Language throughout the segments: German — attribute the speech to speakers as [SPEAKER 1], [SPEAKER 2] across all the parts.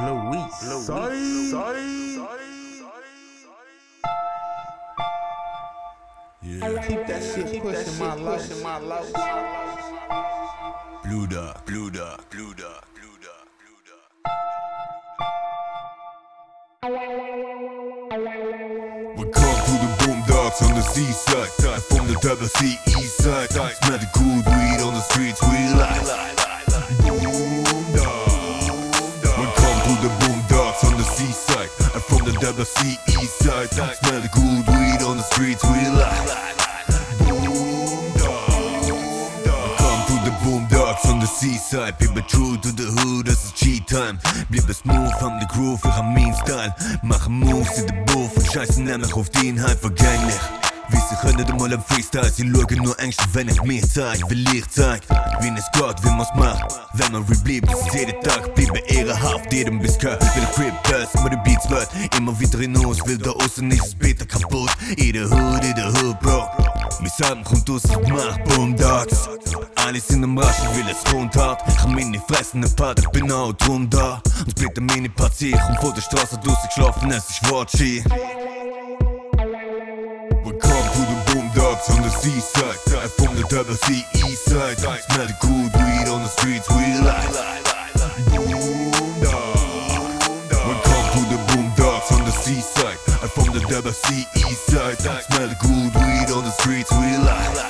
[SPEAKER 1] Luis.
[SPEAKER 2] Yeah.
[SPEAKER 1] Keep that shit pushing my life.
[SPEAKER 2] Blue Dog, Blue Dog, Blue Dog, Blue Dog, Blue Dog. We come to the boondocks on the seaside, from the double C east side. Smell the good weed on the streets, we like. We come to the boondocks on the seaside, from the double C east side. Smell the good weed on the streets, we like. Boondocks on the seaside, people true to the hood, das ist G-Time. Bleibe smooth, haben die Groove, ich hab meinen Style. Machen Moves in der Booth und scheißen nämlich auf die Inhalt vergänglich. Wie sie können mal am Freestyle, sie schauen nur Ängste, wenn ich mir zeig, will ich zeig. Wie es geht, wie man's macht, wenn man rebliebt, ist jeden Tag, bleibe ehrenhaft, jedem bis gehört. Will Crip Dust, wo die Beats wird, immer wieder hinaus, will da außen nicht das Beta kaputt. In der Hood, Bro. Mein Salben kommt aus, ich mach Boondocks. Alle sind am Raschen, will es rund hart. Ich hab meine fressende Part, ich bin auch drum da. Und bitte meine Partie, ich komm von der Straße durchgeschlafen, es ist Wortski. We come to the boondocks on the seaside, from the double C east side. Smell the good weed on the streets, we like. We come to the boondocks on the seaside, from the double C east side. Smell the good weed on the streets, we like.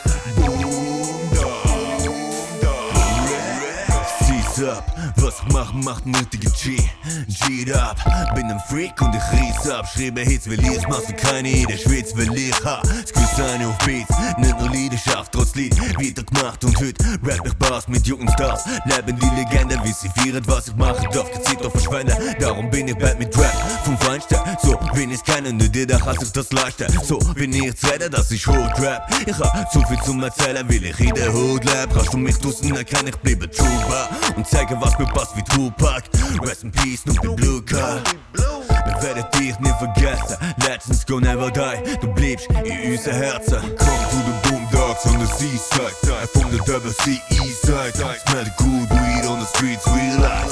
[SPEAKER 2] Up. Was ich mache, macht nötige G up. Bin ein Freak und ich ries ab. Schreibe Hits, will ich, machst du keine in der Schweiz, will ich ha. Squeeze eine auf Beats, nicht nur Leidenschaft, trotz Lied wieder gemacht. Und heute rap ich Bars mit Jugendstars. Leben die Legende, wie sie feiern, was ich mache, darf keine Zeit auf verschwenden. Darum bin ich bald mit Rap vom Feinsten. So, wenn ich's kenne, nur dir, da kann sich das leisten. So, wenn ich rede, dass ich Hood rap. Ich hab zu viel zum Erzählen, will ich in der Hood lab. Kannst du mich draussen erkennen, ich bleibe Trooper. Und zeige, was mir passt wie Tupac. Rest in Peace, Snoopy Blue Card. Wir werden dich nicht vergessen. Legends go never die. Du bleibst in unseren Herzen. We come to the boondocks on the seaside, from the double C east side. Smell the good weed on the streets, we like.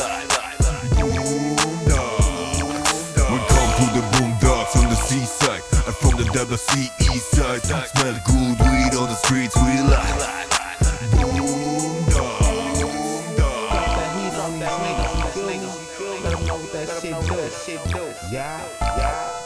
[SPEAKER 2] We come to the boondocks on the seaside, from the double C east side. Smell the good weed on the streets, we like.
[SPEAKER 1] Let them know what that shit do. Yeah.